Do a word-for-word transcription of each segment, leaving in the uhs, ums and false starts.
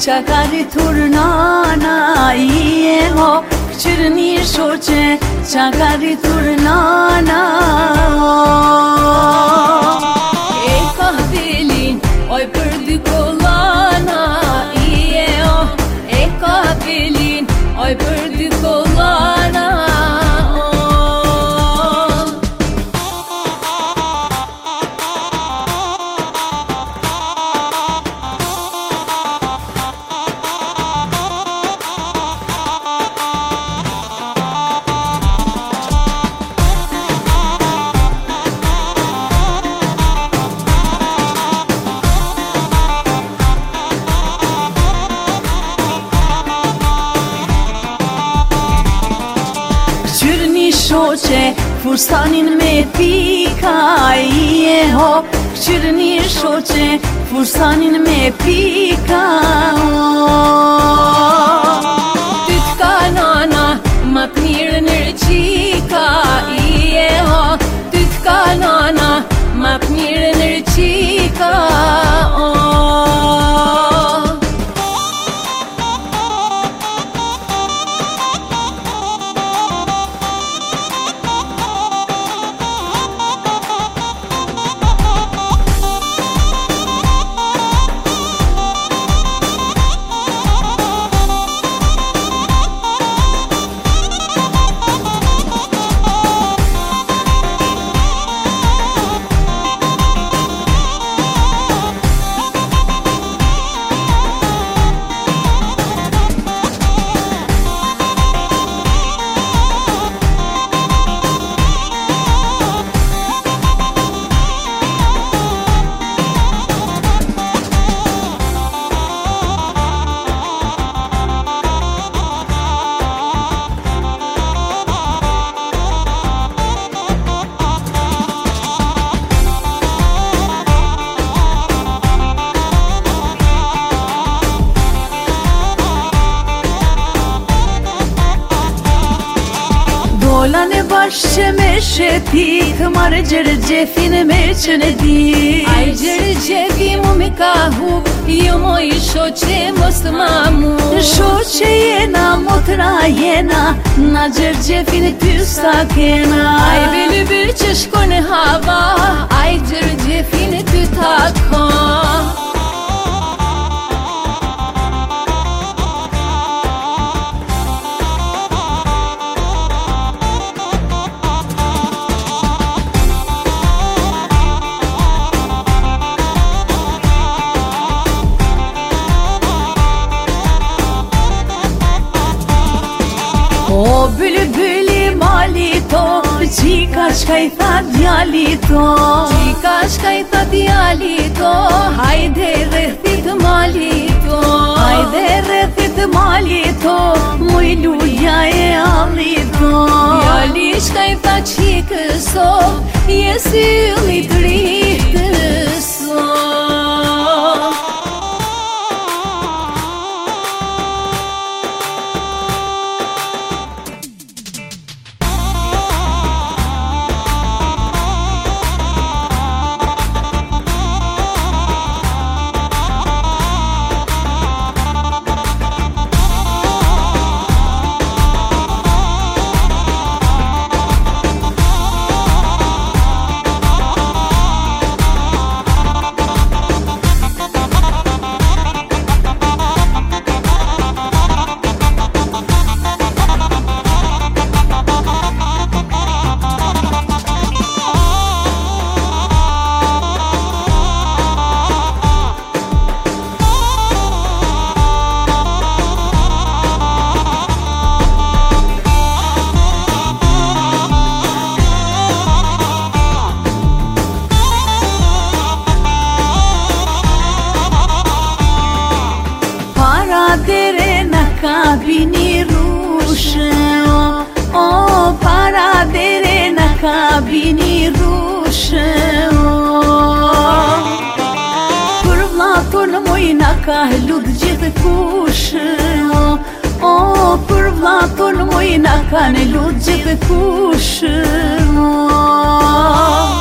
qa ka rritur nana ije ho, këqyrë një shoqe, qa ka rritur nana. E ka velin, oj për dy kollana ije ho, e ka velin, oj për dy kollana. Shoqe, fustanin me pika ije ho, këqyrë një shoqe, fustanin me pika. Ty t'ka nana, ma t'mirë në rëqika ije ho, ty t'ka nana, ma t'mirë në rëqika. Dola në bashkë që me shetit, marë gjërë gjefin me që në di. Aj gjërë gjefi mu me ka hub, jo mo i shoqe mos të mamu. Shoqe jena, motra jena, na gjërë gjefin ty sa kena. Aj bëllë bëllë që shko në hava, aj gjërë gjefin ty ta ka. O bëllë bëllë mali to, qika shka i tha djali to. Qika shka i tha djali to, hajde rrethit mali to. Hajde rrethit mali to, muj luja e alli to. Djali shka i tha qikëso, jesi li dritëso. ka bini rushë, o, o, para dere na ka bini rushë, o. Për vlatur në moj na ka lut gjithë kushë, o, o, për vlatur në moj na ka në lut gjithë kushë, o.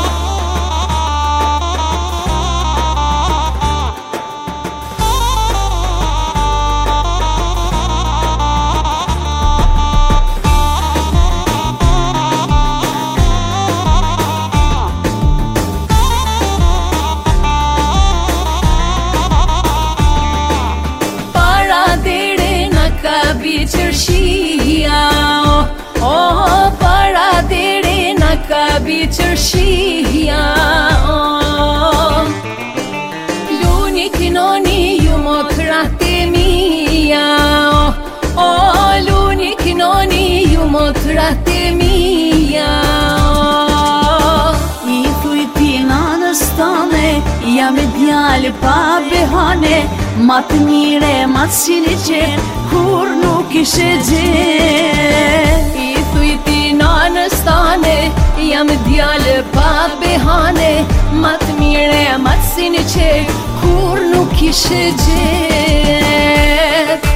djeli qërshia. Oh. Luni kinoni ju motrate mia. Oh, oh, luni kinoni ju motrate mia. Oh. I thuj ti nanës tane, jam e djali pa behane, ma të mire, ma të shini qenë, kur nuk ishe gjenë. I thuj ti nanës tane, jam e djali pa behane, ma të mire, ma të shini qenë, kur nuk ishe gjenë.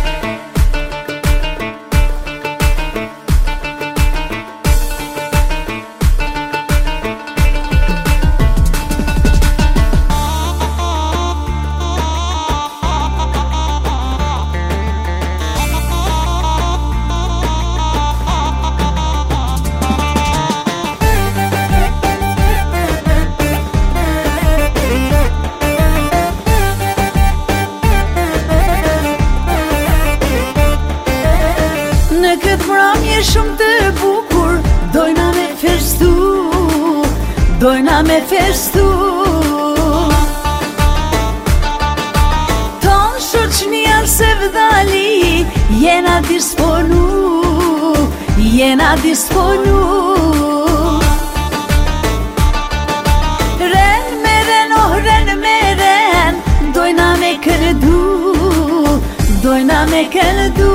Në këtë mramje shumë të bukur, dojna me festu, dojna me festu. Ton shoqnia se vdali, jena disponu, jena disponu. Ren me ren, oh ren me ren, dojna me këndu, dojna me këndu.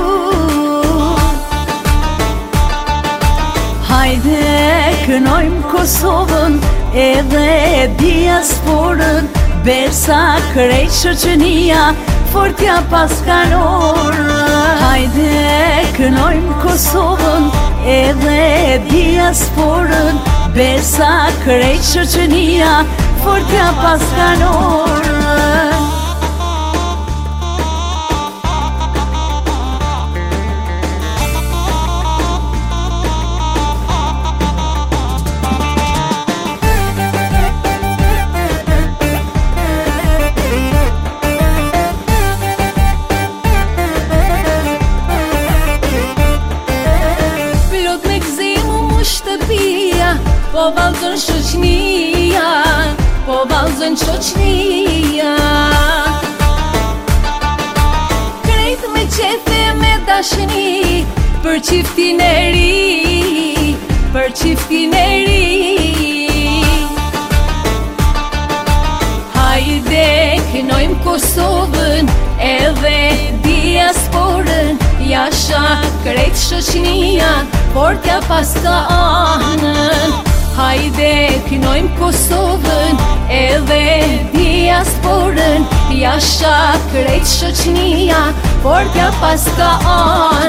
Hajde kënojmë Kosovën edhe diasporën, bersa krejt shoqënia fortja pas kanorë. Hajde kënojmë Kosovën edhe diasporën, bersa krejt shoqënia fortja pas kanorë. Po valzën shoqnia, po valzën shoqnia. Krejt me qefe me dashni, për qiftin e ri, për qiftin e ri. Hajde kënojmë Kosovën edhe diasporën, jasha krejt shoqnia, fortja pas ka anën. Hajde kënojmë Kosovën edhe diasporën, jasha krejt shoqënia, fortja pas ka anën.